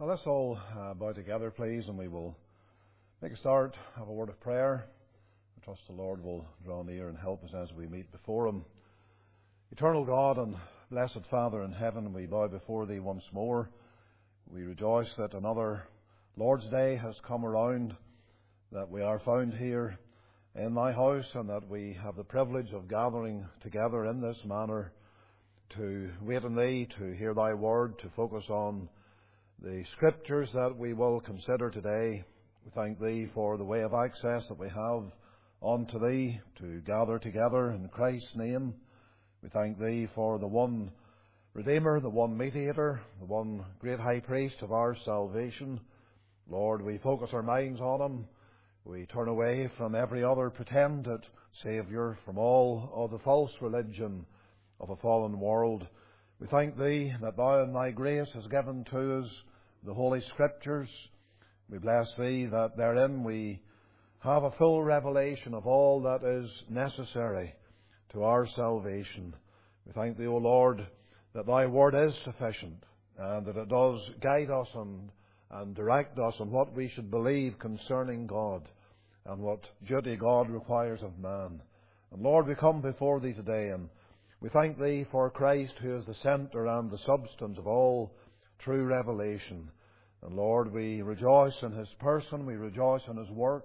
Well, let's all bow together, please, and we will make a start, have a word of prayer. I trust the Lord will draw near and help us as we meet before Him. Eternal God and blessed Father in heaven, we bow before Thee once more. We rejoice that another Lord's Day has come around, that we are found here in Thy house, and that we have the privilege of gathering together in this manner to wait on Thee, to hear Thy word, to focus on the Scriptures that we will consider today. We thank Thee for the way of access that we have unto Thee to gather together in Christ's name. We thank Thee for the one Redeemer, the one Mediator, the one great High Priest of our salvation. Lord, we focus our minds on Him. We turn away from every other pretended Saviour, from all of the false religion of a fallen world. We thank Thee that Thou in Thy grace hast given to us the Holy Scriptures. We bless Thee that therein we have a full revelation of all that is necessary to our salvation. We thank Thee, O Lord, that Thy word is sufficient and that it does guide us and direct us on what we should believe concerning God and what duty God requires of man. And Lord, we come before Thee today, and we thank Thee for Christ, who is the centre and the substance of all true revelation. And Lord, we rejoice in His person, we rejoice in His work.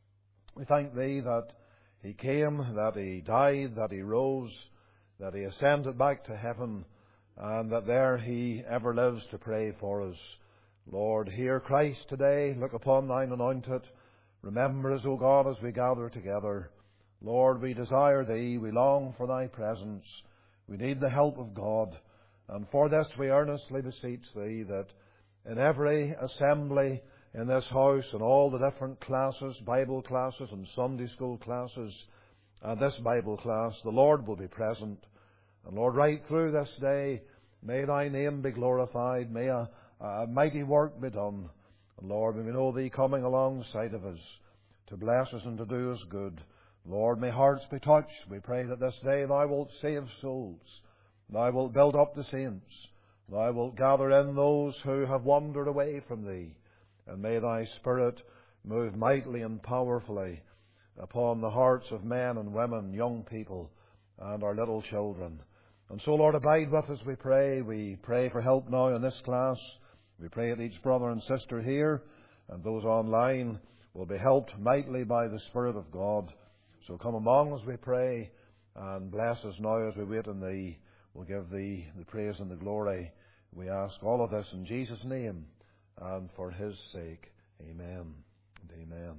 We thank Thee that He came, that He died, that He rose, that He ascended back to heaven, and that there He ever lives to pray for us. Lord, hear Christ today, look upon Thine anointed. Remember us, O God, as we gather together. Lord, we desire Thee, we long for Thy presence. We need the help of God, and for this we earnestly beseech Thee that in every assembly in this house, and all the different classes, Bible classes and Sunday school classes, and this Bible class, the Lord will be present. And Lord, right through this day, may Thy name be glorified, may a mighty work be done. And Lord, may we know Thee coming alongside of us to bless us and to do us good. Lord, may hearts be touched. We pray that this day Thou wilt save souls. Thou wilt build up the saints. Thou wilt gather in those who have wandered away from Thee. And may Thy Spirit move mightily and powerfully upon the hearts of men and women, young people, and our little children. And so, Lord, abide with us, we pray. We pray for help now in this class. We pray that each brother and sister here and those online will be helped mightily by the Spirit of God. So come among us, we pray, and bless us now as we wait on Thee. We'll give Thee the praise and the glory. We ask all of this in Jesus' name and for His sake. Amen and amen.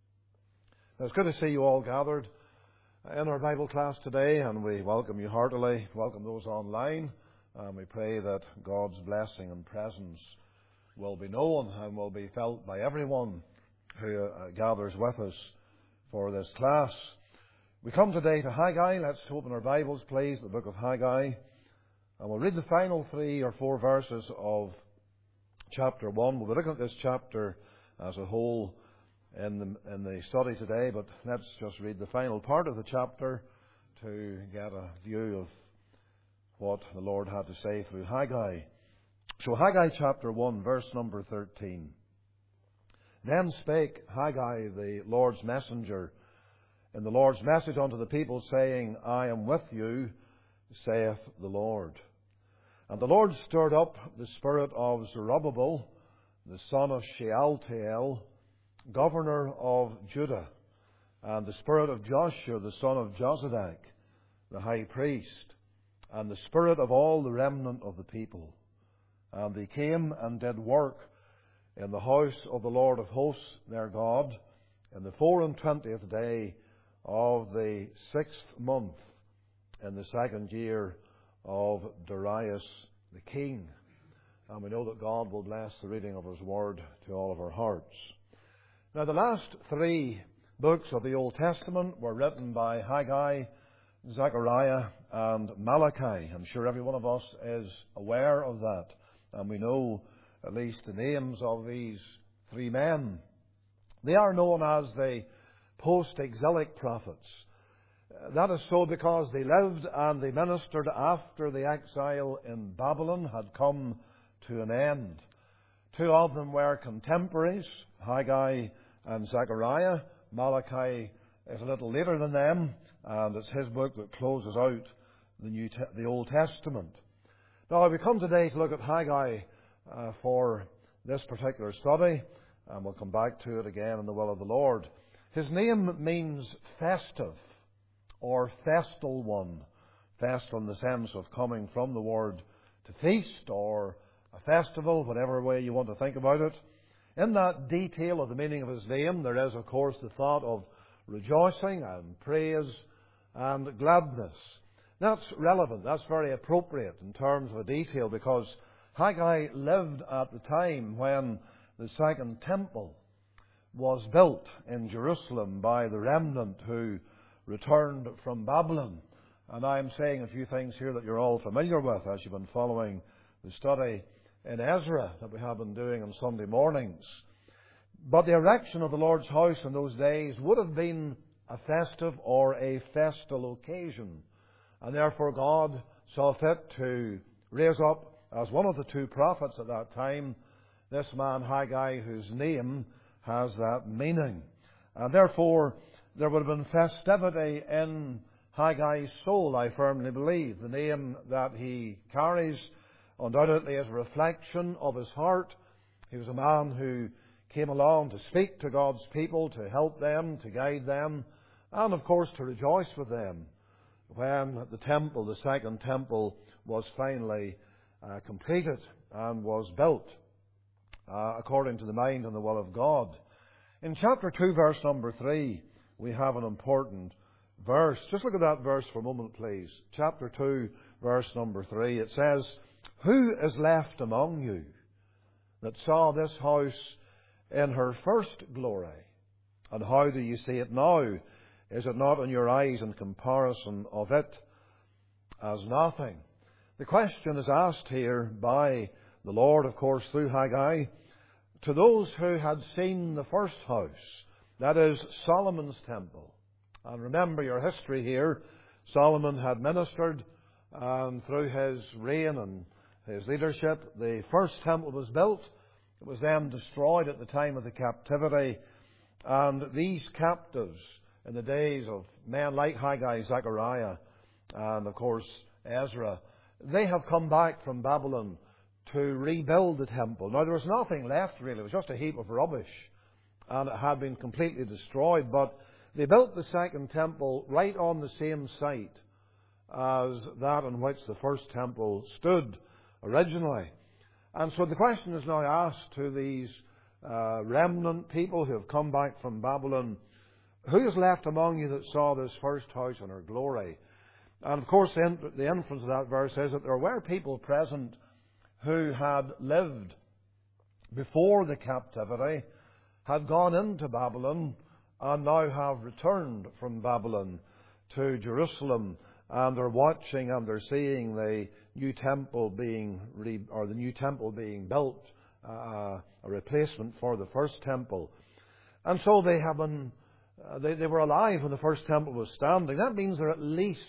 Now, it's good to see you all gathered in our Bible class today, and we welcome you heartily. Welcome those online, and we pray that God's blessing and presence will be known and will be felt by everyone who gathers with us for this class. We come today to Haggai. Let's open our Bibles, please, the book of Haggai. And we'll read the final 3 or 4 verses of chapter 1. We'll be looking at this chapter as a whole in the study today, but let's just read the final part of the chapter to get a view of what the Lord had to say through Haggai. So Haggai chapter 1, verse number 13. Then spake Haggai the Lord's messenger in the Lord's message unto the people, saying, I am with you, saith the Lord. And the Lord stirred up the spirit of Zerubbabel, the son of Shealtiel, governor of Judah, and the spirit of Joshua, the son of Jozadak, the high priest, and the spirit of all the remnant of the people. And they came and did work in the house of the Lord of hosts their God, in the 24th day of the 6th month, in the 2nd year of Darius the king. And we know that God will bless the reading of His word to all of our hearts. Now, the last 3 books of the Old Testament were written by Haggai, Zechariah, and Malachi. I'm sure every one of us is aware of that. And we know at least the names of these 3 men. They are known as the post-exilic prophets. That is so because they lived and they ministered after the exile in Babylon had come to an end. Two of them were contemporaries, Haggai and Zechariah. Malachi is a little later than them, and it's his book that closes out the Old Testament. Now, we come today to look at Haggai for this particular study, and we'll come back to it again in the will of the Lord. His name means festive, or festal one. Festal in the sense of coming from the word to feast, or a festival, whatever way you want to think about it. In that detail of the meaning of his name, there is, of course, the thought of rejoicing and praise and gladness. That's relevant. That's very appropriate in terms of a detail, because Haggai lived at the time when the second temple was built in Jerusalem by the remnant who returned from Babylon. And I'm saying a few things here that you're all familiar with as you've been following the study in Ezra that we have been doing on Sunday mornings. But the erection of the Lord's house in those days would have been a festive or a festal occasion. And therefore God saw fit to raise up as one of the two prophets at that time this man Haggai, whose name has that meaning. And therefore there would have been festivity in Haggai's soul, I firmly believe. The name that he carries undoubtedly is a reflection of his heart. He was a man who came along to speak to God's people, to help them, to guide them, and of course to rejoice with them when the temple, the second temple, was finally completed and was built according to the mind and the will of God. In chapter 2, verse number 3, we have an important verse. Just look at that verse for a moment, please. Chapter 2, verse number 3. It says, "Who is left among you that saw this house in her first glory? And how do you see it now? Is it not in your eyes in comparison of it as nothing?" The question is asked here by the Lord, of course, through Haggai, to those who had seen the first house, that is, Solomon's temple. And remember your history here. Solomon had ministered, and through his reign and his leadership, the first temple was built. It was then destroyed at the time of the captivity. And these captives, in the days of men like Haggai, Zechariah, and of course Ezra, they have come back from Babylon to rebuild the temple. Now, there was nothing left really. It was just a heap of rubbish, and it had been completely destroyed. But they built the second temple right on the same site as that on which the first temple stood originally. And so the question is now asked to these remnant people who have come back from Babylon, who is left among you that saw this first house in her glory? And of course the inference of that verse is that there were people present who had lived before the captivity, had gone into Babylon, and now have returned from Babylon to Jerusalem, and they're watching and they're seeing the new temple being built, a replacement for the first temple. And so they have been, they were alive when the first temple was standing. That means they're at least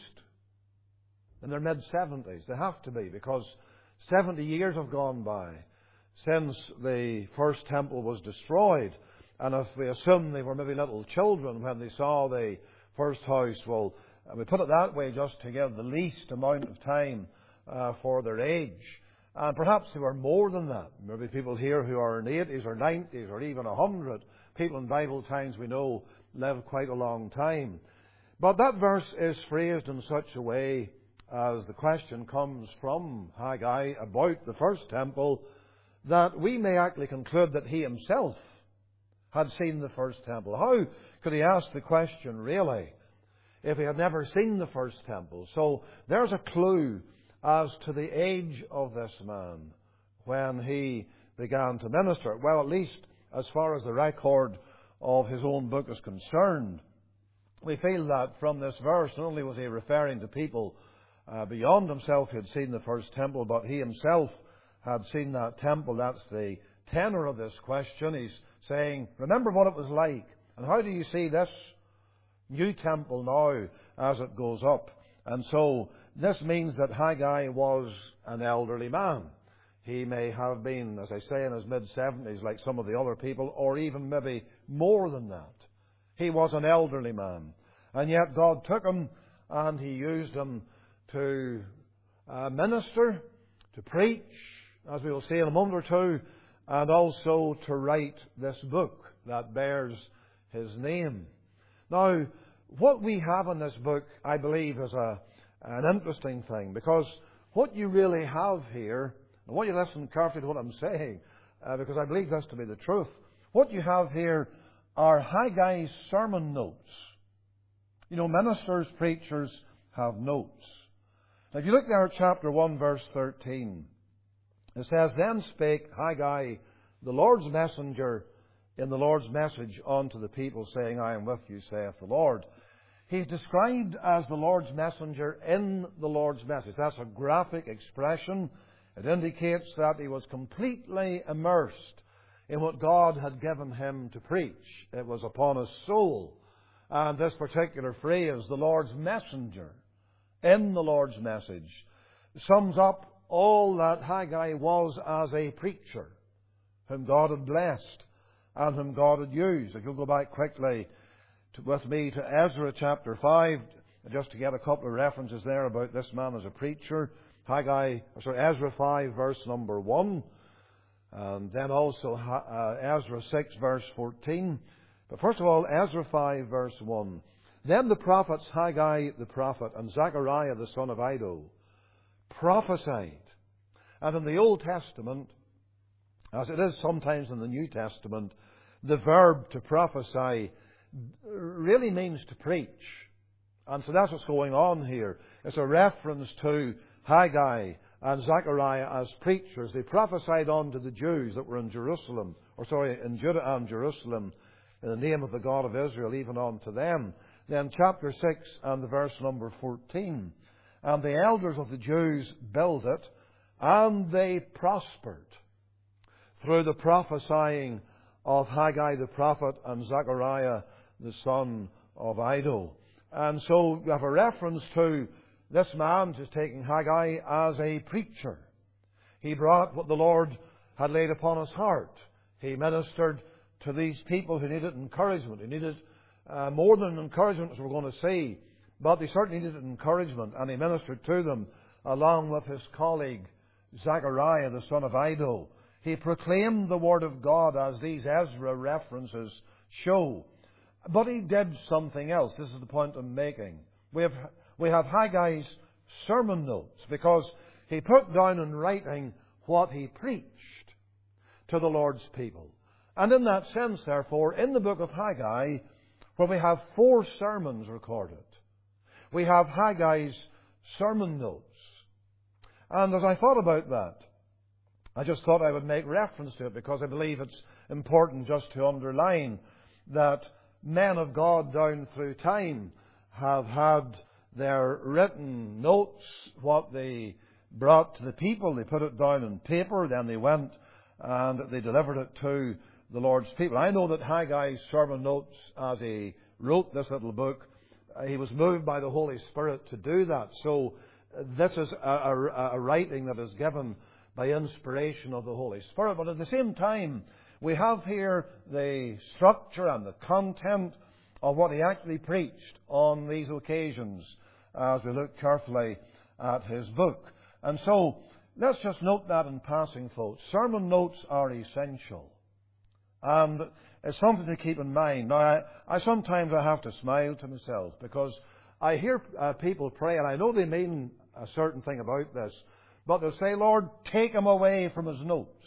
in their mid-70s. They have to be, because 70 years have gone by since the first temple was destroyed. And if we assume they were maybe little children when they saw the first house, well, we put it that way just to give the least amount of time for their age. And perhaps they were more than that. Maybe people here who are in the 80s or 90s or even 100. People in Bible times, we know, live quite a long time. But that verse is phrased in such a way as the question comes from Haggai about the first temple, that we may actually conclude that he himself had seen the first temple. How could he ask the question, really, if he had never seen the first temple? So there's a clue as to the age of this man when he began to minister. Well, at least as far as the record of his own book is concerned, we feel that from this verse, not only was he referring to people beyond himself who had seen the first temple, but he himself had seen that temple. That's the tenor of this question. He's saying, remember what it was like, and how do you see this new temple now as it goes up? And so this means that Haggai was an elderly man. He may have been, as I say, in his mid-70s like some of the other people, or even maybe more than that. He was an elderly man. And yet God took him and He used him to minister, to preach, as we will see in a moment or two, and also to write this book that bears his name. Now, what we have in this book, I believe, is an interesting thing, because what you really have here, and I want you to listen carefully to what I'm saying, because I believe this to be the truth. What you have here are Haggai's sermon notes. You know, ministers, preachers have notes. Now, if you look there at chapter 1, verse 13, it says, "Then spake Haggai, the Lord's messenger, in the Lord's message unto the people, saying, I am with you, saith the Lord." He's described as the Lord's messenger in the Lord's message. That's a graphic expression. It indicates that he was completely immersed in what God had given him to preach. It was upon his soul. And this particular phrase, the Lord's messenger, in the Lord's message, sums up all that Haggai was as a preacher, whom God had blessed and whom God had used. If you'll go back quickly with me to Ezra chapter 5, just to get a couple of references there about this man as a preacher. Ezra 5 verse number 1, and then also Ezra 6 verse 14. But first of all, Ezra 5 verse 1. "Then the prophets Haggai the prophet and Zechariah the son of Iddo prophesied." And in the Old Testament, as it is sometimes in the New Testament, the verb to prophesy really means to preach. And so that's what's going on here. It's a reference to Haggai and Zechariah as preachers. They prophesied unto the Jews that were in in Judah and Jerusalem, in the name of the God of Israel, even unto them. Then chapter 6 and the verse number 14. "And the elders of the Jews built it, and they prospered through the prophesying of Haggai the prophet and Zechariah the son of Iddo." And so we have a reference to this man just taking Haggai as a preacher. He brought what the Lord had laid upon his heart. He ministered to these people who needed encouragement. He needed more than encouragement, as we're going to see, but they certainly needed encouragement, and he ministered to them along with his colleague Zechariah the son of Iddo. He proclaimed the Word of God, as these Ezra references show. But he did something else. This is the point I'm making. We have Haggai's sermon notes, because he put down in writing what he preached to the Lord's people. And in that sense, therefore, in the book of Haggai, where we have 4 sermons recorded, we have Haggai's sermon notes. And as I thought about that, I just thought I would make reference to it, because I believe it's important just to underline that men of God down through time have had their written notes, what they brought to the people. They put it down on paper, then they went and they delivered it to the Lord's people. I know that Haggai's sermon notes, as he wrote this little book, he was moved by the Holy Spirit to do that. So this is a writing that is given by inspiration of the Holy Spirit. But at the same time, we have here the structure and the content of what he actually preached on these occasions as we look carefully at his book. And so, let's just note that in passing, folks. Sermon notes are essential. And it's something to keep in mind. Now, I sometimes have to smile to myself, because I hear people pray, and I know they mean a certain thing about this, but they'll say, "Lord, take him away from his notes."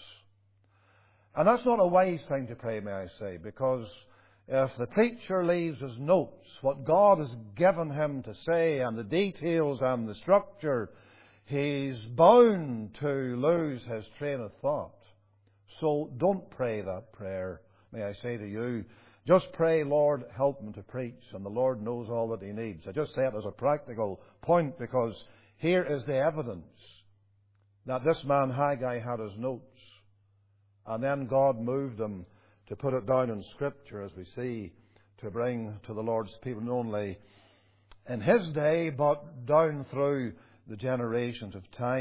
And that's not a wise thing to pray, may I say, because if the preacher leaves his notes, what God has given him to say, and the details and the structure, he's bound to lose his train of thought. So don't pray that prayer, may I say to you. Just pray, "Lord, help him to preach," and the Lord knows all that he needs. I just say it as a practical point, because here is the evidence that this man Haggai had his notes. And then God moved him to put it down in Scripture, as we see, to bring to the Lord's people, not only in his day, but down through the generations of time.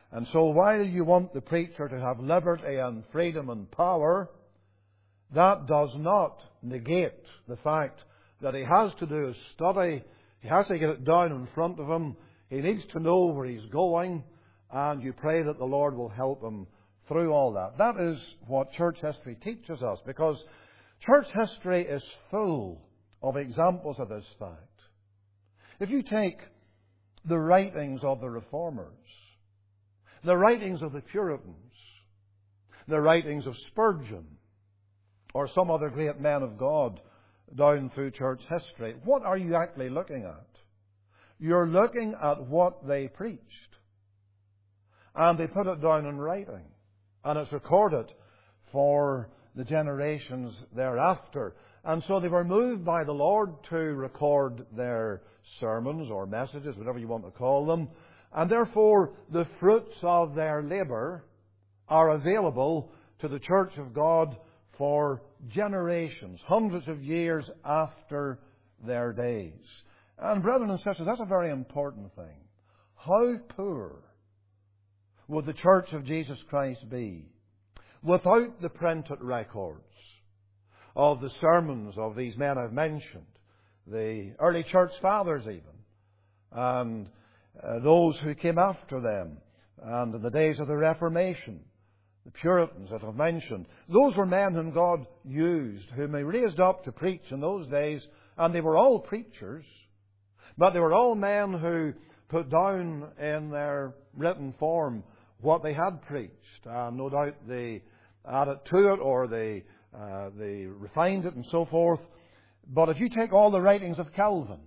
And so while you want the preacher to have liberty and freedom and power, that does not negate the fact that he has to do his study. He has to get it down in front of him. He needs to know where he's going, and you pray that the Lord will help him through all that. That is what church history teaches us, because church history is full of examples of this fact. If you take the writings of the Reformers, the writings of the Puritans, the writings of Spurgeon, or some other great men of God down through church history, what are you actually looking at? You're looking at what they preached. And they put it down in writing. And it's recorded for the generations thereafter. And so they were moved by the Lord to record their sermons or messages, whatever you want to call them. And therefore, the fruits of their labour are available to the Church of God for generations, hundreds of years after their days. And brethren and sisters, that's a very important thing. How poor would the Church of Jesus Christ be without the printed records of the sermons of these men I've mentioned, the early church fathers even, and those who came after them, and in the days of the Reformation, the Puritans that I've mentioned. Those were men whom God used, whom He raised up to preach in those days, and they were all preachers, but they were all men who put down in their written form what they had preached. No doubt they added to it, or they refined it and so forth. But if you take all the writings of Calvin,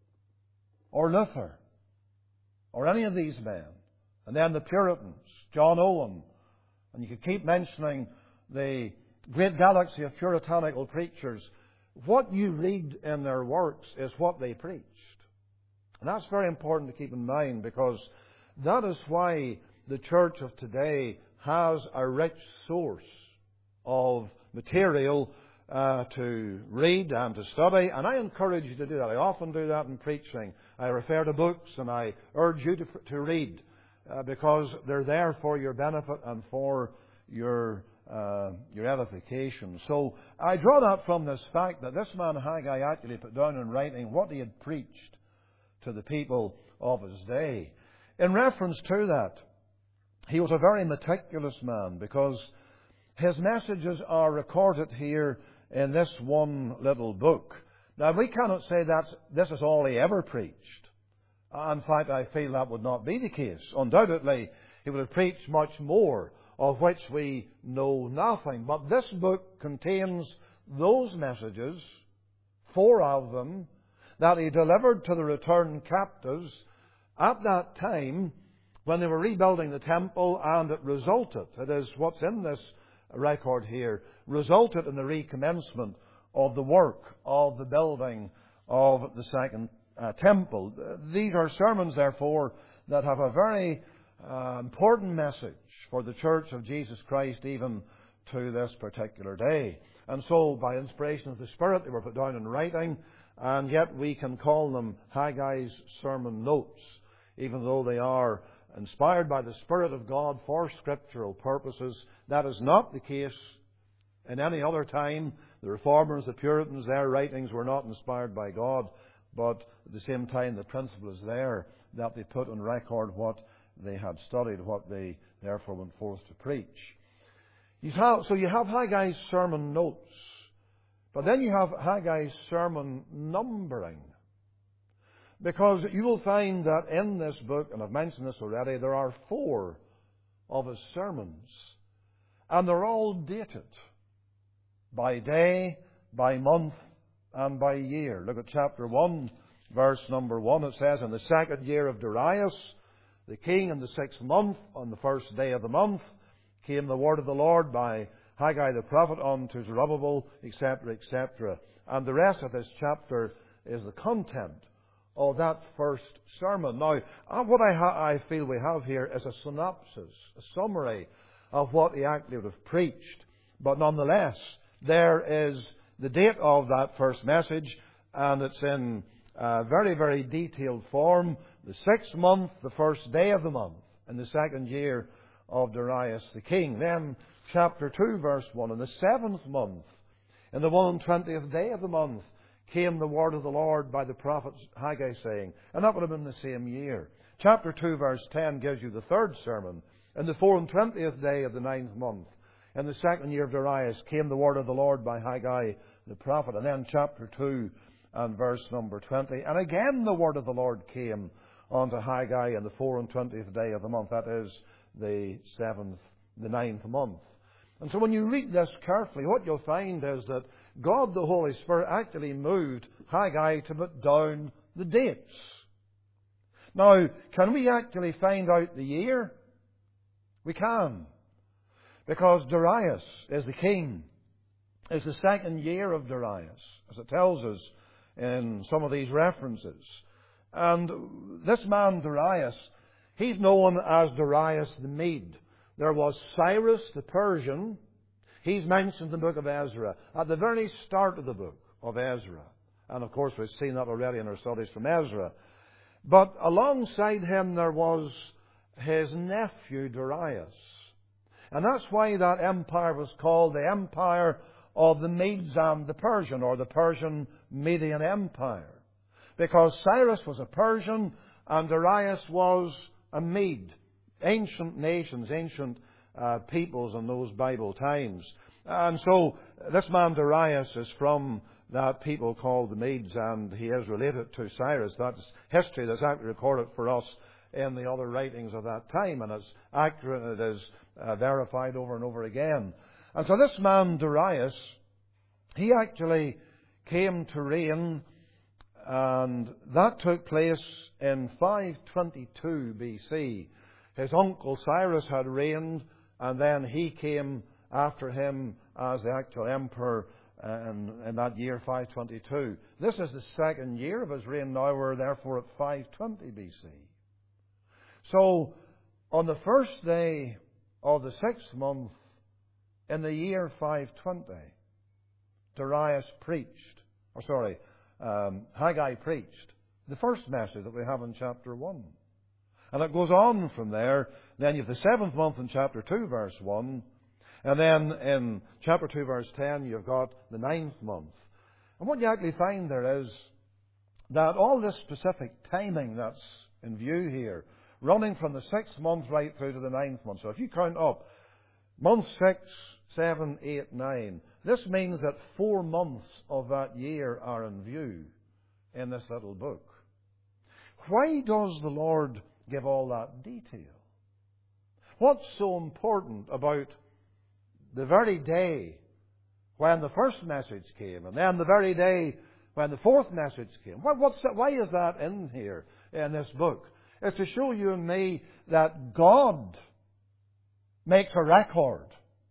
or Luther, or any of these men, and then the Puritans, John Owen, and you could keep mentioning the great galaxy of puritanical preachers, what you read in their works is what they preached. And that's very important to keep in mind, because that is why the church of today has a rich source of material to read and to study. And I encourage you to do that. I often do that in preaching. I refer to books, and I urge you to read because they're there for your benefit and for your edification. So I draw that from this fact that this man Haggai actually put down in writing what he had preached to the people of his day. In reference to that, he was a very meticulous man, because his messages are recorded here in this one little book. Now, we cannot say that this is all he ever preached. In fact, I feel that would not be the case. Undoubtedly, he would have preached much more, of which we know nothing. But this book contains those messages, 4 of them, that he delivered to the returned captives at that time when they were rebuilding the temple, and it resulted, it is what's in this record here, resulted in the recommencement of the work of the building of the second temple. These are sermons, therefore, that have a very important message for the Church of Jesus Christ, even to this particular day. And so, by inspiration of the Spirit, they were put down in writing, and yet we can call them Haggai's sermon notes, even though they are inspired by the Spirit of God for scriptural purposes. That is not the case in any other time. The Reformers, the Puritans, their writings were not inspired by God, but at the same time the principle is there that they put on record what they had studied, what they therefore went forth to preach. So you have Haggai's sermon notes, but then you have Haggai's sermon numbering. Because you will find that in this book, and I've mentioned this already, there are 4 of his sermons. And they're all dated by day, by month, and by year. Look at chapter 1, verse number 1. It says, "In the 2nd year of Darius, the king, in the 6th month, on the 1st day of the month, came the word of the Lord by Haggai the prophet unto Zerubbabel," etc., etc. And the rest of this chapter is the content of that first sermon. Now, what I feel we have here is a synopsis, a summary of what he actually would have preached. But nonetheless, there is the date of that first message, and it's in very, very detailed form. The 6th month, the 1st day of the month. in the 2nd year of Darius the king. Then chapter 2 verse 1, in the 7th month, in the 21st day of the month, came the word of the Lord by the prophet Haggai, saying, and that would have been the same year. Chapter 2 verse 10 gives you the 3rd sermon. In the 24th day of the 9th month, in the 2nd year of Darius, came the word of the Lord by Haggai the prophet. And then chapter 2 and verse number 20. And again the word of the Lord came unto Haggai in the 24th day of the month. That is the 9th month. And so when you read this carefully, what you'll find is that God the Holy Spirit actually moved Haggai to put down the dates. Now, can we actually find out the year? We can. Because Darius is the king. It's the 2nd year of Darius, as it tells us in some of these references. And this man Darius, he's known as Darius the Mede. There was Cyrus the Persian. He's mentioned in the book of Ezra, at the very start of the book of Ezra. And of course we've seen that already in our studies from Ezra. But alongside him there was his nephew Darius. And that's why that empire was called the Empire of the Medes and the Persian, or the Persian-Median Empire. Because Cyrus was a Persian and Darius was a Mede. Ancient nations, ancient peoples in those Bible times. And so this man Darius is from that people called the Medes, and he is related to Cyrus. That's history that's actually recorded for us in the other writings of that time, and it's accurate, it is verified over and over again. And so this man Darius, he actually came to reign, and that took place in 522 BC. His uncle Cyrus had reigned, and then he came after him as the actual emperor in that year, 522. This is the 2nd year of his reign now. We're therefore at 520 BC. So, on the 1st day of the 6th month, in the year 520, Haggai preached the first message that we have in chapter 1. And it goes on from there. Then you have the 7th month in chapter 2, verse 1. And then in chapter 2, verse 10, you've got the 9th month. And what you actually find there is that all this specific timing that's in view here, running from the 6th month right through to the 9th month. So if you count up month 6, 7, 8, 9, this means that 4 months of that year are in view in this little book. Why does the Lord give all that detail? What's so important about the very day when the first message came, and then the very day when the 4th message came? Why is that in here in this book? It's to show you and me that God makes a record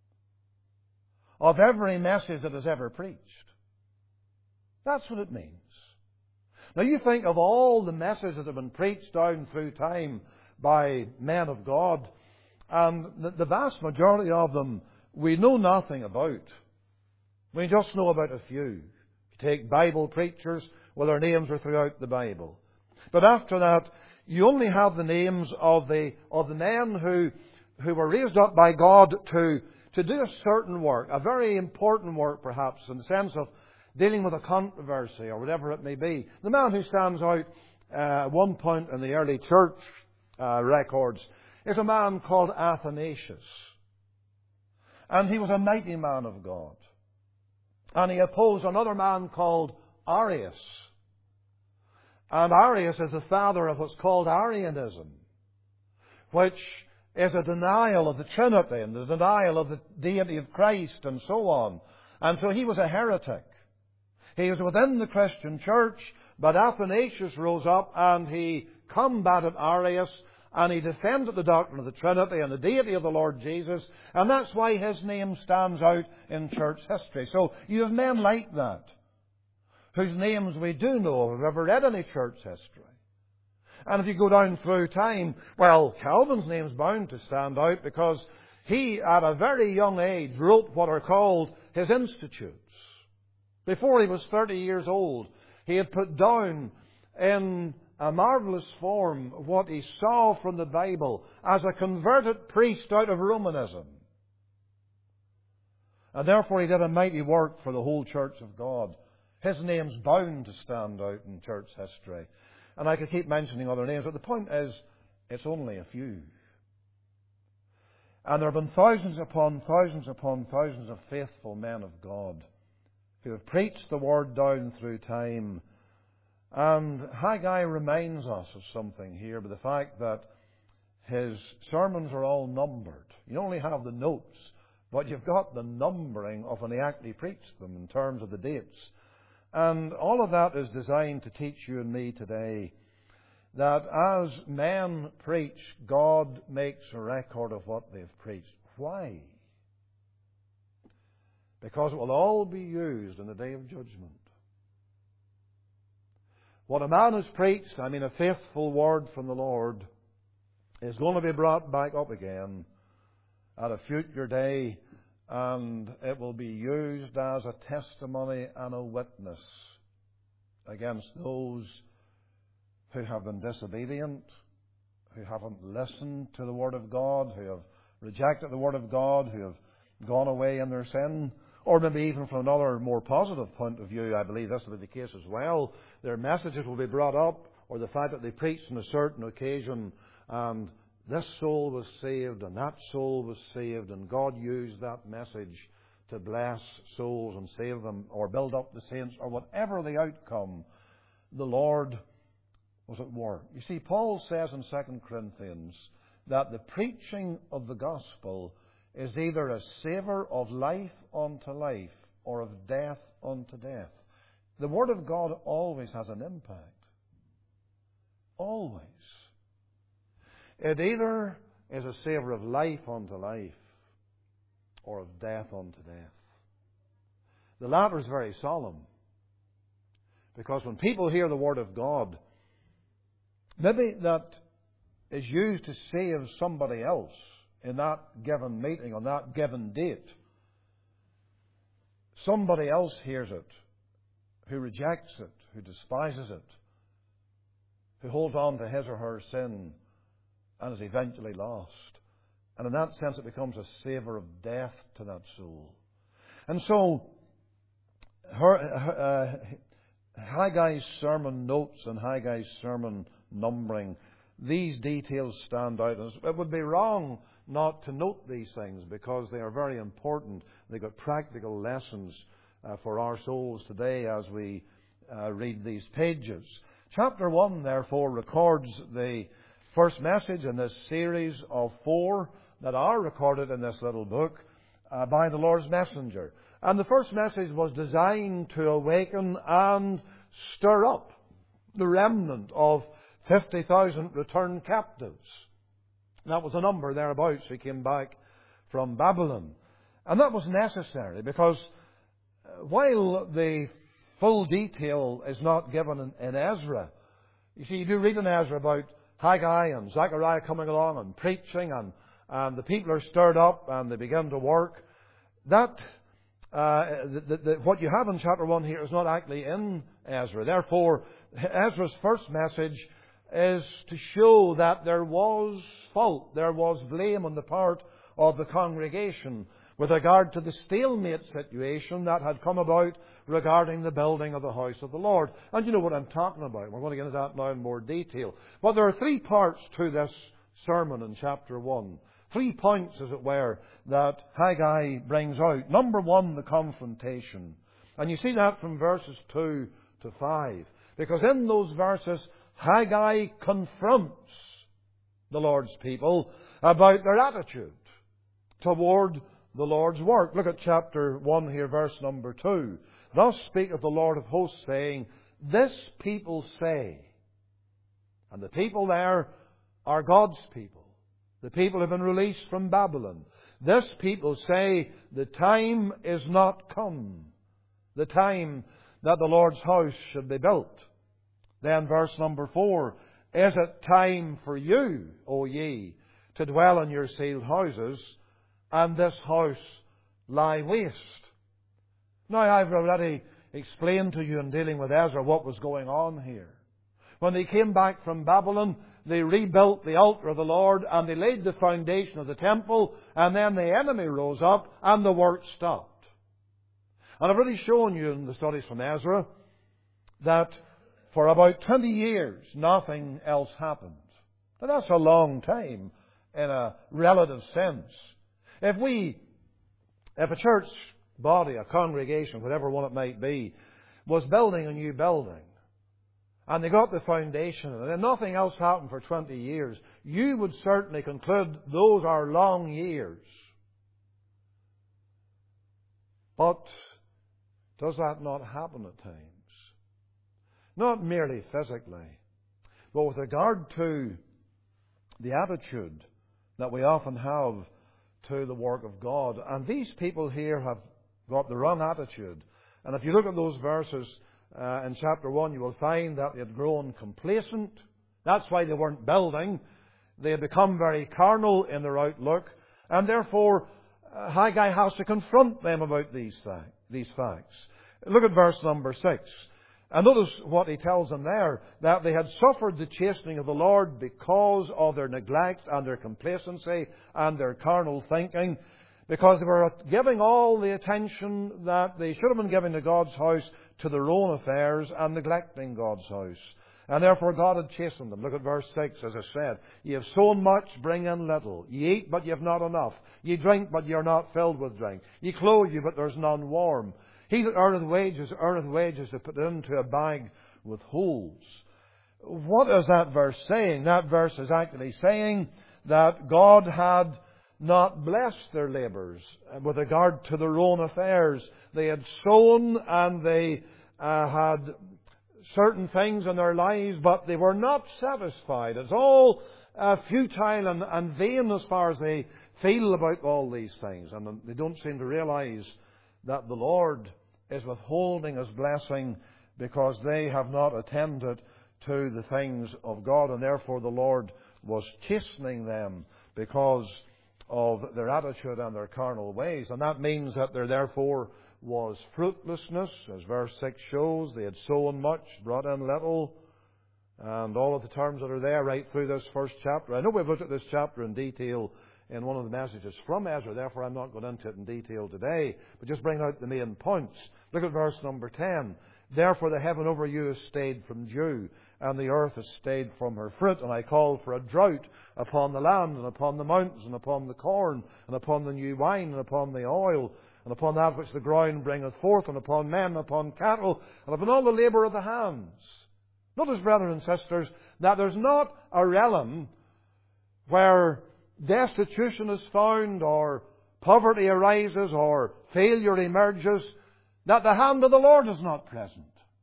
of every message that is ever preached. That's what it means. Now you think of all the messages that have been preached down through time by men of God, and the vast majority of them we know nothing about. We just know about a few. You take Bible preachers, well, their names are throughout the Bible. But after that, you only have the names of the men who were raised up by God to do a certain work, a very important work perhaps, in the sense of dealing with a controversy or whatever it may be. The man who stands out at one point in the early church records is a man called Athanasius. And he was a mighty man of God. And he opposed another man called Arius. And Arius is the father of what's called Arianism, which is a denial of the Trinity and the denial of the deity of Christ and so on. And so he was a heretic. He was within the Christian church, but Athanasius rose up and he combated Arius, and he defended the doctrine of the Trinity and the deity of the Lord Jesus, and that's why his name stands out in church history. So you have men like that, whose names we do know if we've ever read any church history. And if you go down through time, well, Calvin's name's bound to stand out, because he, at a very young age, wrote what are called his Institutes. Before he was 30 years old, he had put down in a marvellous form of what he saw from the Bible as a converted priest out of Romanism. And therefore he did a mighty work for the whole church of God. His name's bound to stand out in church history. And I could keep mentioning other names, but the point is, it's only a few. And there have been thousands upon thousands upon thousands of faithful men of God who have preached the Word down through time. And Haggai reminds us of something here by the fact that his sermons are all numbered. You only have the notes, but you've got the numbering of when he actually preached them in terms of the dates. And all of that is designed to teach you and me today that as men preach, God makes a record of what they've preached. Why? Because it will all be used in the day of judgment. What a man has preached, I mean a faithful word from the Lord, is going to be brought back up again at a future day, and it will be used as a testimony and a witness against those who have been disobedient, who haven't listened to the Word of God, who have rejected the Word of God, who have gone away in their sin. Or maybe even from another more positive point of view, I believe this will be the case as well. Their messages will be brought up, or the fact that they preached on a certain occasion, and this soul was saved, and that soul was saved, and God used that message to bless souls and save them, or build up the saints, or whatever the outcome, the Lord was at work. You see, Paul says in 2 Corinthians that the preaching of the gospel is either a savour of life unto life or of death unto death. The Word of God always has an impact. Always. It either is a savour of life unto life or of death unto death. The latter is very solemn, because when people hear the Word of God, maybe that is used to save somebody else in that given meeting, on that given date. Somebody else hears it, who rejects it, who despises it, who holds on to his or her sin and is eventually lost. And in that sense it becomes a savour of death to that soul. And so Haggai's sermon notes and Haggai's sermon numbering, these details stand out. It would be wrong not to note these things, because they are very important. They've got practical lessons for our souls today as we read these pages. Chapter 1, therefore, records the first message in this series of 4 that are recorded in this little book by the Lord's messenger. And the first message was designed to awaken and stir up the remnant of 50,000 returned captives. That was a number thereabouts who came back from Babylon. And that was necessary, because while the full detail is not given in Ezra, you see, you do read in Ezra about Haggai and Zechariah coming along and preaching, and the people are stirred up and they begin to work. That what you have in chapter 1 here is not actually in Ezra. Therefore, Ezra's first message is to show that there was fault, there was blame on the part of the congregation with regard to the stalemate situation that had come about regarding the building of the house of the Lord. And you know what I'm talking about. We're going to get into that now in more detail. But there are 3 parts to this sermon in chapter 1. 3 points, as it were, that Haggai brings out. Number 1, the confrontation. And you see that from verses 2 to 5. Because in those verses, Haggai confronts the Lord's people about their attitude toward the Lord's work. Look at chapter 1 here, verse number 2. Thus speaketh the Lord of hosts, saying, This people say. And the people there are God's people. The people have been released from Babylon. This people say, the time is not come. The time that the Lord's house should be built. Then verse number 4. Is it time for you, O ye, to dwell in your sealed houses, and this house lie waste? Now, I've already explained to you in dealing with Ezra what was going on here. When they came back from Babylon, they rebuilt the altar of the Lord and they laid the foundation of the temple, and then the enemy rose up and the work stopped. And I've already shown you in the studies from Ezra that for about 20 years nothing else happened. Now that's a long time in a relative sense. If a church body, a congregation, whatever one it might be, was building a new building, and they got the foundation, and then nothing else happened for 20 years, you would certainly conclude those are long years. But does that not happen at times? Not merely physically, but with regard to the attitude that we often have to the work of God. And these people here have got the wrong attitude. And if you look at those verses in chapter 1, you will find that they had grown complacent. That's why they weren't building. They had become very carnal in their outlook. And therefore, Haggai has to confront them about these facts. Look at verse number 6. And notice what he tells them there, that they had suffered the chastening of the Lord because of their neglect and their complacency and their carnal thinking, because they were giving all the attention that they should have been giving to God's house to their own affairs and neglecting God's house. And therefore God had chastened them. Look at verse 6, as I said. Ye have sown much, bring in little. Ye eat, but ye have not enough. Ye drink, but ye are not filled with drink. Ye clothe you, but there's none warm. He that earneth wages to put into a bag with holes. What is that verse saying? That verse is actually saying that God had not blessed their labours with regard to their own affairs. They had sown and they had certain things in their lives, but they were not satisfied. It's all futile and vain as far as they feel about all these things. And they don't seem to realise that the Lord is withholding His blessing because they have not attended to the things of God, and therefore the Lord was chastening them because of their attitude and their carnal ways. And that means that there therefore was fruitlessness, as verse 6 shows. They had sown much, brought in little, and all of the terms that are there right through this first chapter. I know we've looked at this chapter in detail in one of the messages from Ezra, therefore I'm not going into it in detail today, but just bring out the main points. Look at verse number 10. Therefore the heaven over you has stayed from dew, and the earth has stayed from her fruit, and I call for a drought upon the land, and upon the mountains, and upon the corn, and upon the new wine, and upon the oil, and upon that which the ground bringeth forth, and upon men, and upon cattle, and upon all the labour of the hands. Notice, brethren and sisters, that there's not a realm where destitution is found, or poverty arises, or failure emerges, that the hand of the Lord is not present.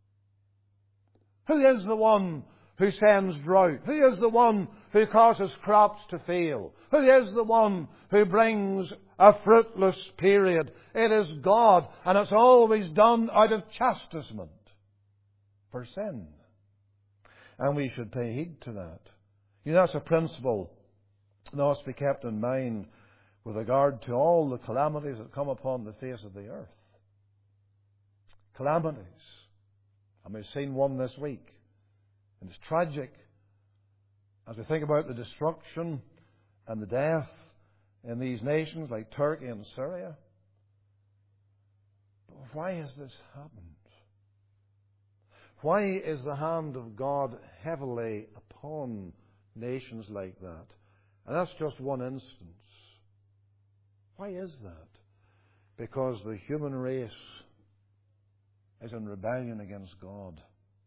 Who is the one who sends drought? Who is the one who causes crops to fail? Who is the one who brings a fruitless period? It is God, and it's always done out of chastisement for sin. And we should pay heed to that. You know, that's a principle that must be kept in mind with regard to all the calamities that come upon the face of the earth. Calamities. And we've seen one this week. And it's tragic as we think about the destruction and the death in these nations like Turkey and Syria. But why has this happened? Why is the hand of God heavily upon nations like that? And that's just one instance. Why is that? Because the human race is in rebellion against God.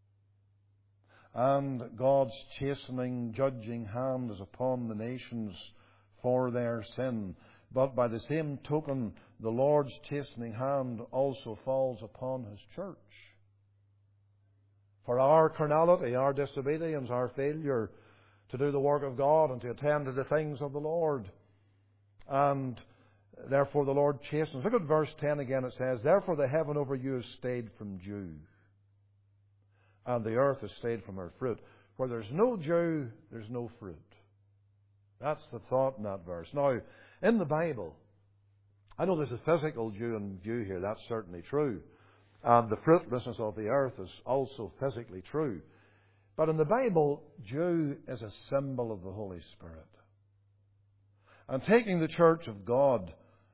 And God's chastening, judging hand is upon the nations for their sin. But by the same token, the Lord's chastening hand also falls upon His church. For our carnality, our disobedience, our failure to do the work of God and to attend to the things of the Lord. And therefore the Lord chastens. Look at verse 10 again. It says, therefore the heaven over you has stayed from dew, and the earth has stayed from her fruit. Where there's no dew, there's no fruit. That's the thought in that verse. Now, in the Bible, I know there's a physical dew in view here. That's certainly true. And the fruitlessness of the earth is also physically true. But in the Bible, dew is a symbol of the Holy Spirit. And taking the church of God,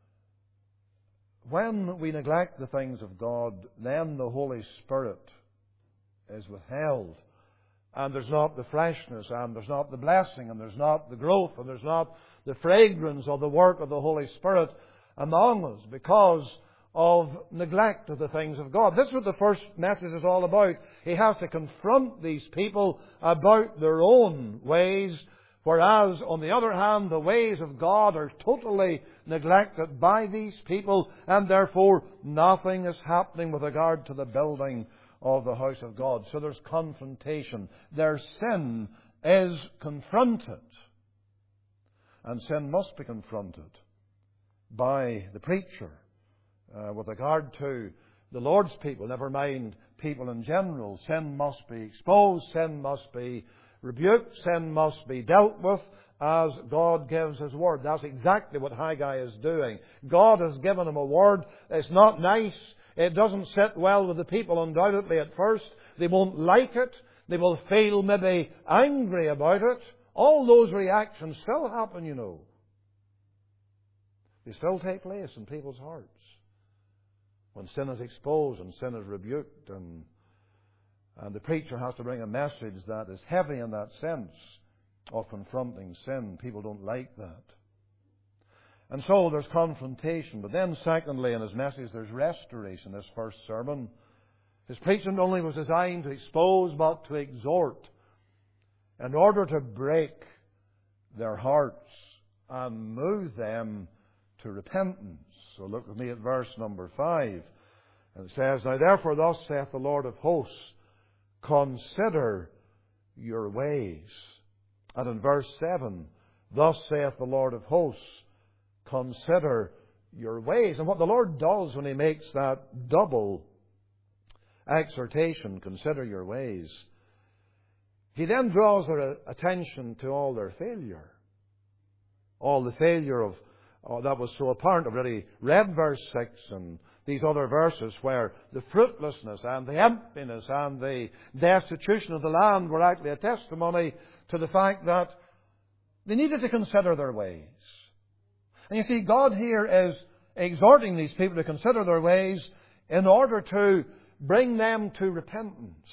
when we neglect the things of God, then the Holy Spirit is withheld. And there's not the freshness, and there's not the blessing, and there's not the growth, and there's not the fragrance of the work of the Holy Spirit among us because of neglect of the things of God. This is what the first message is all about. He has to confront these people about their own ways, whereas, on the other hand, the ways of God are totally neglected by these people, and therefore nothing is happening with regard to the building of the house of God. So there's confrontation. Their sin is confronted. And sin must be confronted by the preacher. With regard to the Lord's people, never mind people in general, sin must be exposed, sin must be rebuked, sin must be dealt with as God gives His word. That's exactly what Haggai is doing. God has given him a word. It's not nice. It doesn't sit well with the people, undoubtedly, at first. They won't like it. They will feel maybe angry about it. All those reactions still happen, you know. They still take place in people's hearts. When sin is exposed and sin is rebuked, and the preacher has to bring a message that is heavy in that sense of confronting sin. People don't like that. And so there's confrontation. But then secondly in his message there's restoration. This first sermon, his preaching only was designed to expose but to exhort, in order to break their hearts and move them to repentance. So look with me at verse number 5. And it says, "Now therefore thus saith the Lord of hosts, consider your ways." And in verse 7, "Thus saith the Lord of hosts, consider your ways." And what the Lord does when He makes that double exhortation, consider your ways, He then draws their attention to all their failure. All the failure that was so apparent. I've already read verse 6 and these other verses where the fruitlessness and the emptiness and the destitution of the land were actually a testimony to the fact that they needed to consider their ways. And you see, God here is exhorting these people to consider their ways in order to bring them to repentance.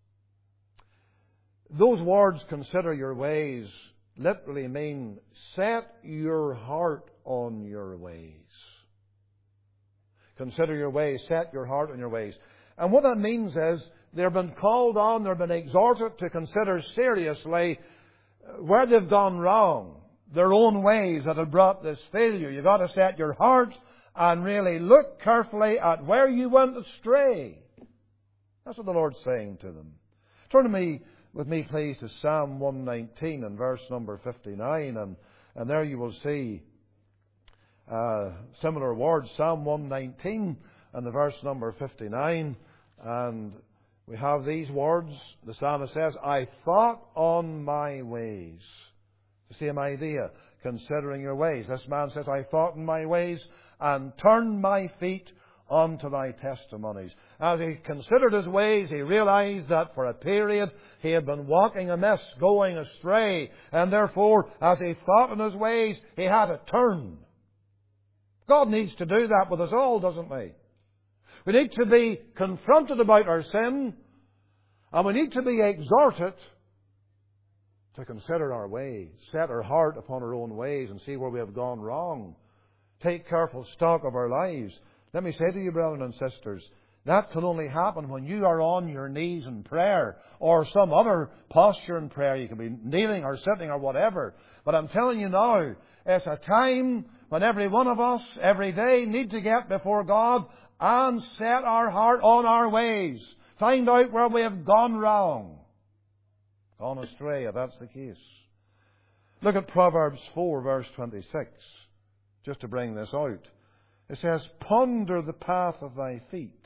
Those words, consider your ways, literally mean set your heart on your ways. Consider your ways, set your heart on your ways. And what that means is they've been called on, they've been exhorted to consider seriously where they've gone wrong, their own ways that have brought this failure. You've got to set your heart and really look carefully at where you went astray. That's what the Lord's saying to them. Turn with me, please, to Psalm 119 and verse number 59, and there you will see similar words. Psalm 119 and the verse number 59, and we have these words. The psalmist says, "I thought on my ways." The same idea, considering your ways. This man says, "I thought on my ways and turned my feet unto thy testimonies." As he considered his ways, he realized that for a period he had been walking amiss, going astray, and therefore, as he thought on his ways, he had to turn. God needs to do that with us all, doesn't He? We need to be confronted about our sin, and we need to be exhorted to consider our ways, set our heart upon our own ways and see where we have gone wrong. Take careful stock of our lives. Let me say to you, brethren and sisters, that can only happen when you are on your knees in prayer or some other posture in prayer. You can be kneeling or sitting or whatever. But I'm telling you now, it's a time when every one of us, every day, need to get before God and set our heart on our ways. Find out where we have gone wrong, gone astray, if that's the case. Look at Proverbs 4, verse 26, just to bring this out. It says, "Ponder the path of thy feet,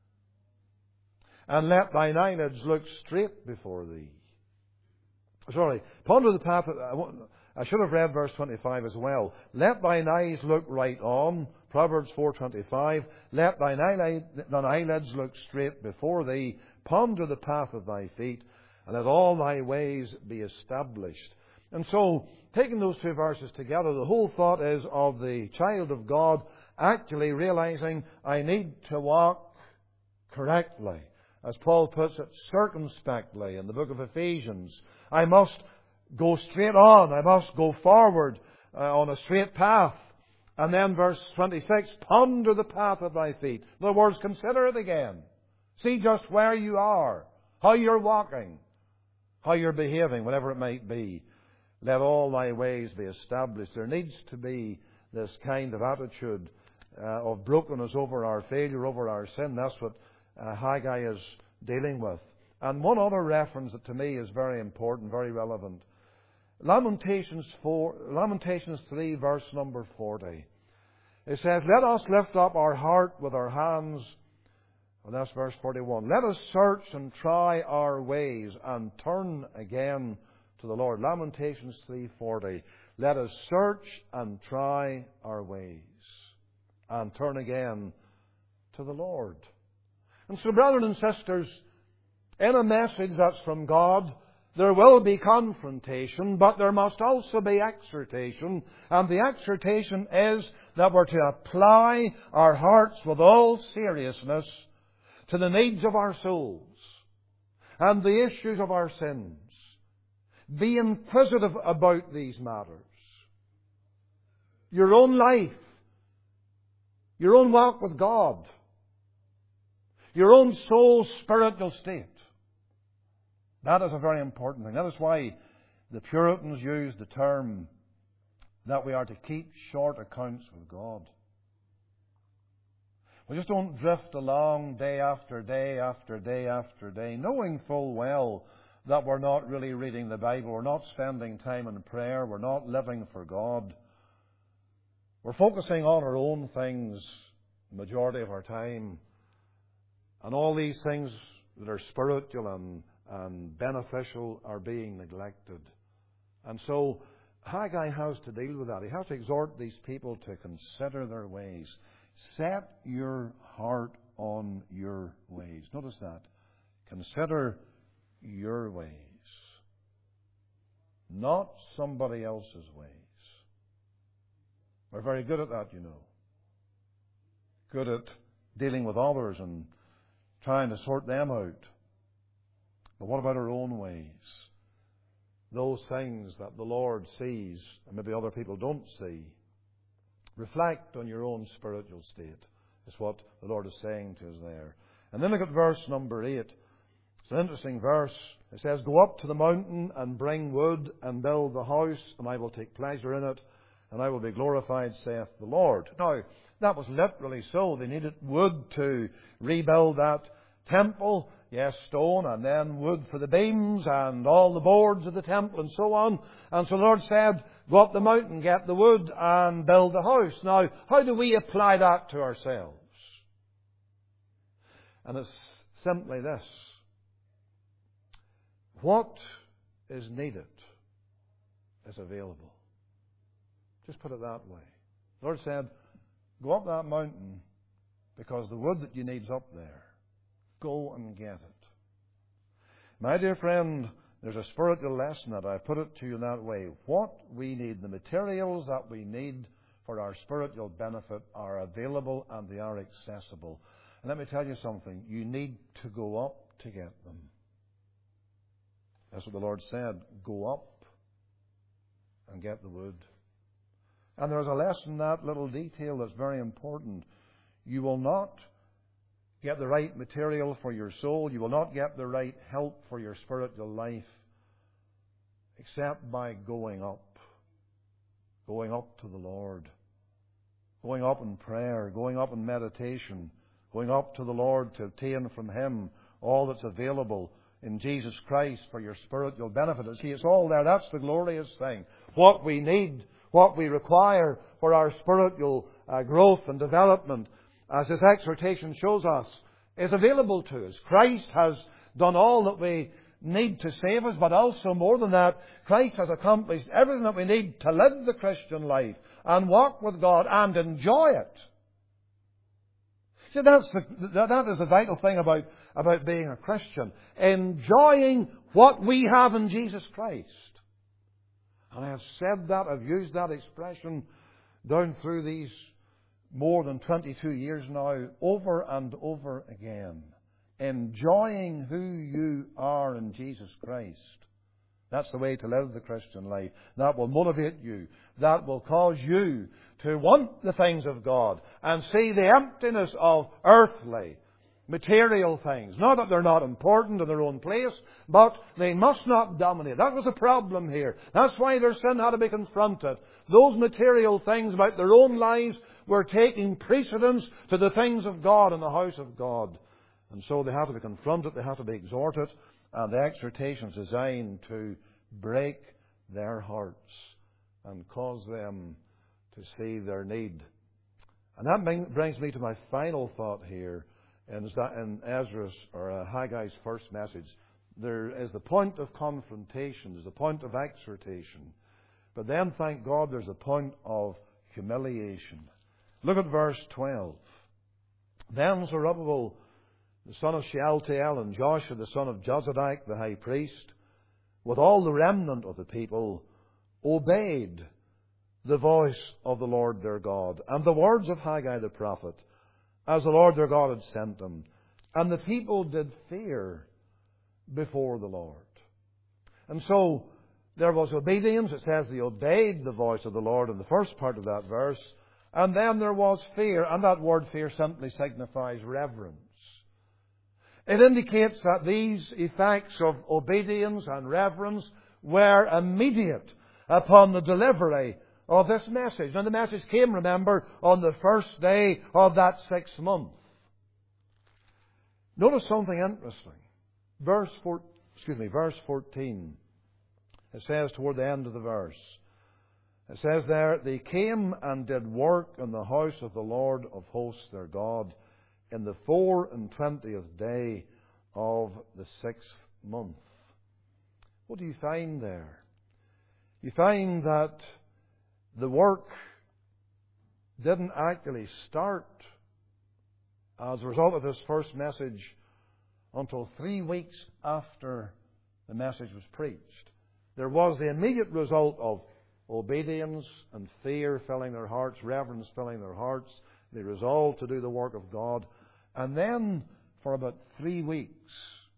and let thine eyelids look straight before thee." Ponder the path I should have read verse 25 as well. "Let thine eyes look right on." Proverbs 4:25. "Let thine eyelids look straight before thee. Ponder the path of thy feet, and let all thy ways be established. And so, taking those two verses together, the whole thought is of the child of God actually realizing, I need to walk correctly. As Paul puts it, circumspectly in the book of Ephesians. I must go straight on. I must go forward on a straight path. And then verse 26, ponder the path of thy feet. In other words, consider it again. See just where you are, how you're walking, how you're behaving, whatever it might be. Let all thy ways be established. There needs to be this kind of attitude of brokenness over our failure, over our sin. That's what Haggai is dealing with. And one other reference that to me is very important, very relevant. Lamentations 3, verse number 40. It says, let us lift up our heart with our hands. And that's verse 41. Let us search and try our ways and turn again to the Lord. Lamentations 3:40. Let us search and try our ways and turn again to the Lord. And so, brothers and sisters, in a message that's from God, there will be confrontation, but there must also be exhortation. And the exhortation is that we're to apply our hearts with all seriousness to the needs of our souls and the issues of our sins. Be inquisitive about these matters. Your own life, your own walk with God, your own soul's spiritual state. That is a very important thing. That is why the Puritans used the term that we are to keep short accounts with God. We just don't drift along day after day after day after day, knowing full well that we're not really reading the Bible, we're not spending time in prayer, we're not living for God. We're focusing on our own things the majority of our time. And all these things that are spiritual and beneficial are being neglected. And so Haggai has to deal with that. He has to exhort these people to consider their ways. Set your heart on your ways. Notice that. Consider your ways. Not somebody else's ways. We're very good at that, you know. Good at dealing with others and trying to sort them out. But what about our own ways? Those things that the Lord sees and maybe other people don't see. Reflect on your own spiritual state, is what the Lord is saying to us there. And then look at verse number 8. It's an interesting verse. It says, go up to the mountain and bring wood and build the house, and I will take pleasure in it, and I will be glorified, saith the Lord. Now, that was literally so. They needed wood to rebuild that temple. Yes, stone, and then wood for the beams and all the boards of the temple and so on. And so the Lord said, go up the mountain, get the wood and build the house. Now, how do we apply that to ourselves? And it's simply this. What is needed is available. Just put it that way. The Lord said, go up that mountain because the wood that you need is up there. Go and get it. My dear friend, there's a spiritual lesson that I put it to you that way. What we need, the materials that we need for our spiritual benefit are available and they are accessible. And let me tell you something. You need to go up to get them. That's what the Lord said. Go up and get the wood. And there's a lesson in that little detail that's very important. You will not get the right material for your soul. You will not get the right help for your spiritual life except by going up to the Lord, going up in prayer, going up in meditation, going up to the Lord to obtain from Him all that's available in Jesus Christ for your spiritual benefit. See, it's all there. That's the glorious thing. What we need, what we require for our spiritual growth and development, as this exhortation shows us, is available to us. Christ has done all that we need to save us, but also more than that, Christ has accomplished everything that we need to live the Christian life and walk with God and enjoy it. See, that is the vital thing about being a Christian. Enjoying what we have in Jesus Christ. And I have said that, I've used that expression down through these more than 22 years now, over and over again. Enjoying who you are in Jesus Christ. That's the way to live the Christian life. That will motivate you. That will cause you to want the things of God and see the emptiness of earthly, material things. Not that they're not important in their own place, but they must not dominate. That was the problem here. That's why their sin had to be confronted. Those material things about their own lives were taking precedence to the things of God in the house of God. And so they had to be confronted, they had to be exhorted, and the exhortation is designed to break their hearts and cause them to see their need. And that brings me to my final thought here, in Ezra's or Haggai's first message. There is the point of confrontation, there's a point of exhortation, but then, thank God, there's a point of humiliation. Look at verse 12. Then Zerubbabel, the son of Shealtiel, and Joshua, the son of Jozadak, the high priest, with all the remnant of the people, obeyed the voice of the Lord their God, and the words of Haggai the prophet, as the Lord their God had sent them. And the people did fear before the Lord. And so, there was obedience. It says they obeyed the voice of the Lord in the first part of that verse. And then there was fear, and that word fear simply signifies reverence. It indicates that these effects of obedience and reverence were immediate upon the delivery of this message. And the message came, remember, on the first day of that 6th month. Notice something interesting. Verse 14. It says toward the end of the verse. It says there, they came and did work in the house of the Lord of hosts their God in the 24th day of the 6th month. What do you find there? You find that the work didn't actually start as a result of this first message until 3 weeks after the message was preached. There was the immediate result of obedience and fear filling their hearts, reverence filling their hearts. They resolved to do the work of God. And then, for about 3 weeks,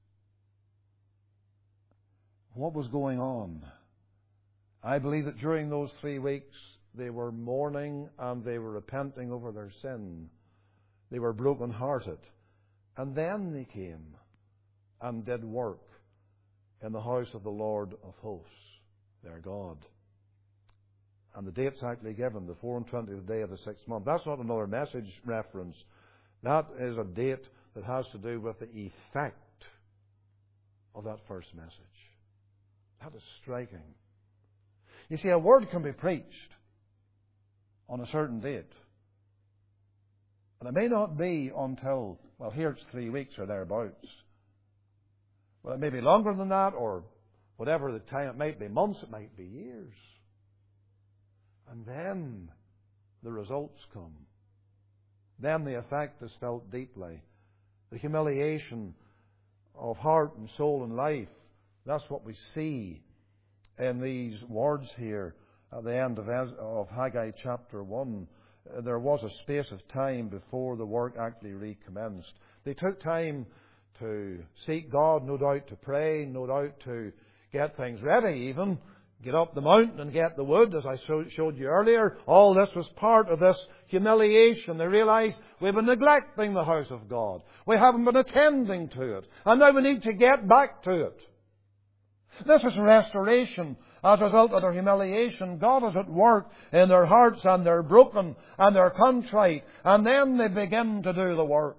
what was going on? I believe that during those 3 weeks, they were mourning and they were repenting over their sin. They were broken-hearted. And then they came and did work in the house of the Lord of hosts, their God. And the date's actually given, the 24th day of the 6th month. That's not another message reference. That is a date that has to do with the effect of that first message. That is striking. You see, a word can be preached on a certain date. And it may not be until, well, here it's 3 weeks or thereabouts. Well, it may be longer than that, or whatever the time. It might be months, it might be years. And then the results come. Then the effect is felt deeply. The humiliation of heart and soul and life. That's what we see in these words here at the end of Haggai chapter 1. There was a space of time before the work actually recommenced. They took time to seek God, no doubt to pray, no doubt to get things ready even. Get up the mountain and get the wood, as I showed you earlier. All this was part of this humiliation. They realized we've been neglecting the house of God. We haven't been attending to it. And now we need to get back to it. This is restoration. As a result of their humiliation, God is at work in their hearts, and they're broken and they're contrite. And then they begin to do the work.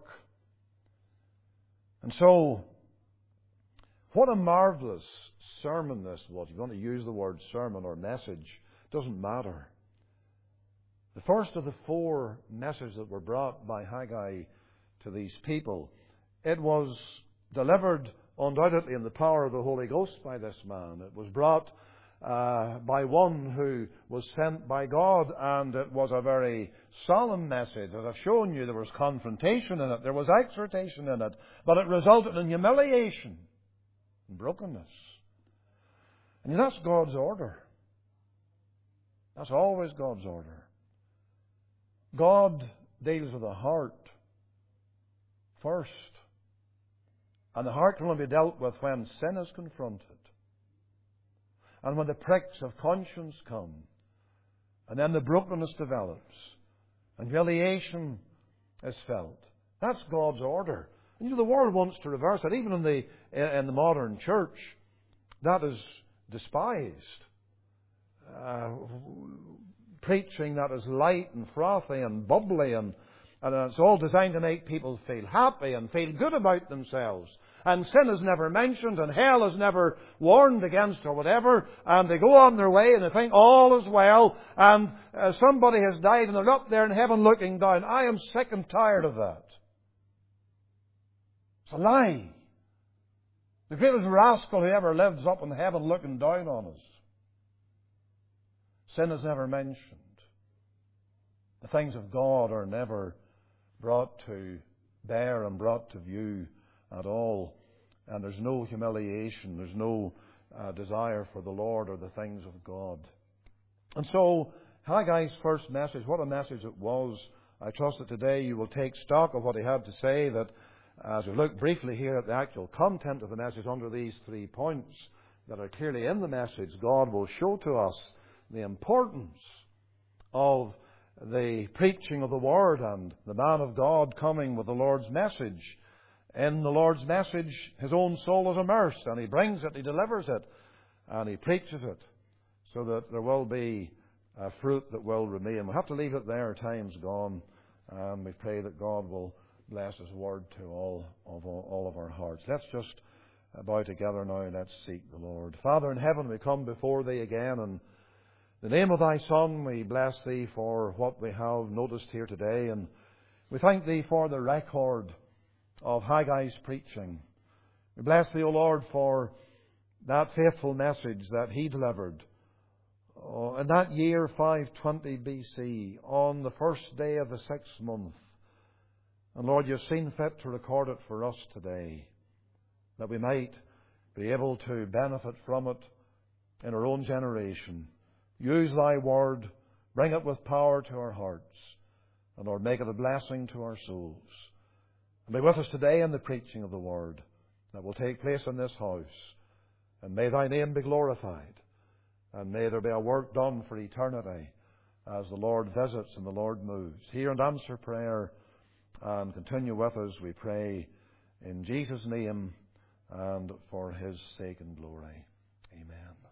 And so, what a marvelous sermon this was. If you want to use the word sermon or message, it doesn't matter. The first of the 4 messages that were brought by Haggai to these people, it was delivered undoubtedly in the power of the Holy Ghost by this man. It was brought by one who was sent by God, and it was a very solemn message. As I've shown you, there was confrontation in it, there was exhortation in it, but it resulted in humiliation and brokenness. And that's God's order. That's always God's order. God deals with the heart first. And the heart can only be dealt with when sin is confronted. And when the pricks of conscience come. And then the brokenness develops. And humiliation is felt. That's God's order. And the world wants to reverse it. Even in the modern church, that is despised. Preaching that is light and frothy and bubbly and it's all designed to make people feel happy and feel good about themselves. And sin is never mentioned and hell is never warned against or whatever. And they go on their way and they think all is well. And somebody has died and they're up there in heaven looking down. I am sick and tired of that. It's a lie. The greatest rascal who ever lived is up in heaven looking down on us. Sin is never mentioned. The things of God are never brought to bear and brought to view at all. And there's no humiliation. There's no desire for the Lord or the things of God. And so, Haggai's first message, what a message it was. I trust that today you will take stock of what he had to say, that as we look briefly here at the actual content of the message under these 3 points that are clearly in the message, God will show to us the importance of the preaching of the Word and the man of God coming with the Lord's message. In the Lord's message, his own soul is immersed, and he brings it, he delivers it, and he preaches it, so that there will be a fruit that will remain. We'll have to leave it there. Time's gone, and we pray that God will bless his Word to all of our hearts. Let's just bow together now and let's seek the Lord. Father in heaven, we come before thee again, and in the name of thy Son, we bless thee for what we have noticed here today, and we thank thee for the record of Haggai's preaching. We bless thee, O Lord, for that faithful message that he delivered in that year 520 BC, on the first day of the 6th month. And Lord, you've seen fit to record it for us today, that we might be able to benefit from it in our own generation. Use thy word, bring it with power to our hearts, and Lord, make it a blessing to our souls. And be with us today in the preaching of the word that will take place in this house. And may thy name be glorified, and may there be a work done for eternity as the Lord visits and the Lord moves. Hear and answer prayer, and continue with us, we pray, in Jesus' name and for his sake and glory. Amen.